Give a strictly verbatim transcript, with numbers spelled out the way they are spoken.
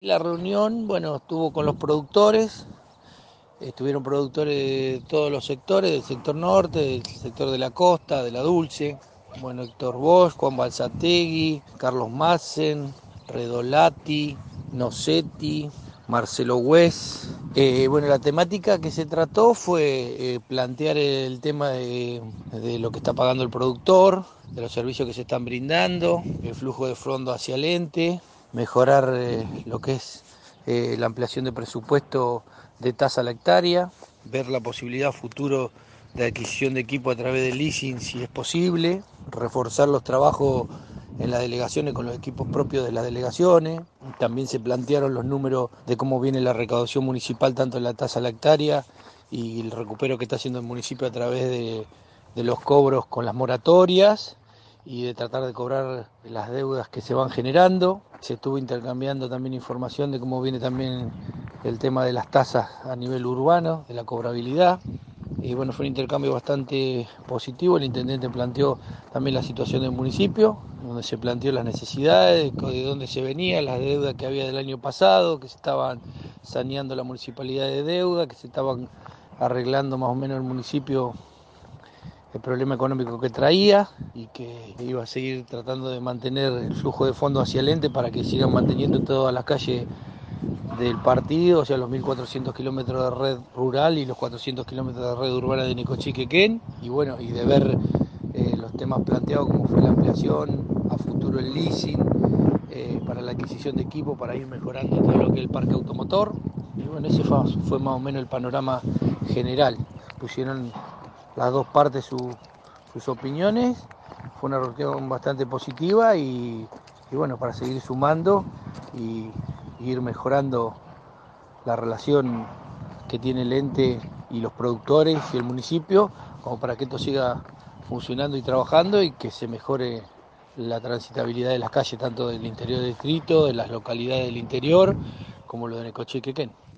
La reunión, bueno, estuvo con los productores, estuvieron productores de todos los sectores, del sector norte, del sector de la costa, de la Dulce, bueno, Héctor Bosch, Juan Balsategui, Carlos Massen, Redolati, Nocetti, Marcelo Güez. Eh, bueno, la temática que se trató fue eh, plantear el tema de, de lo que está pagando el productor, de los servicios que se están brindando, el flujo de fondo hacia el ente, mejorar eh, lo que es eh, la ampliación de presupuesto de tasa a la hectárea, ver la posibilidad futuro de adquisición de equipo a través del leasing si es posible, reforzar los trabajos en las delegaciones con los equipos propios de las delegaciones. También se plantearon los números de cómo viene la recaudación municipal, tanto en la tasa a la hectárea y el recupero que está haciendo el municipio a través de, de los cobros con las moratorias y de tratar de cobrar las deudas que se van generando. Se estuvo intercambiando también información de cómo viene también el tema de las tasas a nivel urbano, de la cobrabilidad. Y bueno, fue un intercambio bastante positivo. El intendente planteó también la situación del municipio, donde se planteó las necesidades, de dónde se venía, las deudas que había del año pasado, que se estaban saneando la municipalidad de deuda, que se estaban arreglando más o menos el municipio el problema económico que traía y que iba a seguir tratando de mantener el flujo de fondos hacia el ente para que sigan manteniendo todas las calles del partido, o sea, los mil cuatrocientos kilómetros de red rural y los cuatrocientos kilómetros de red urbana de Necochea-Quequén, y bueno, y de ver eh, los temas planteados como fue la ampliación, a futuro el leasing, eh, para la adquisición de equipo, para ir mejorando todo lo que es el parque automotor, y bueno, ese fue, fue más o menos el panorama general. Pusieron las dos partes su, sus opiniones, fue una reunión bastante positiva y, y bueno, para seguir sumando y, y ir mejorando la relación que tiene el ente y los productores y el municipio, como para que esto siga funcionando y trabajando y que se mejore la transitabilidad de las calles, tanto del interior del distrito, de las localidades del interior, como lo de Necochea y Quequén.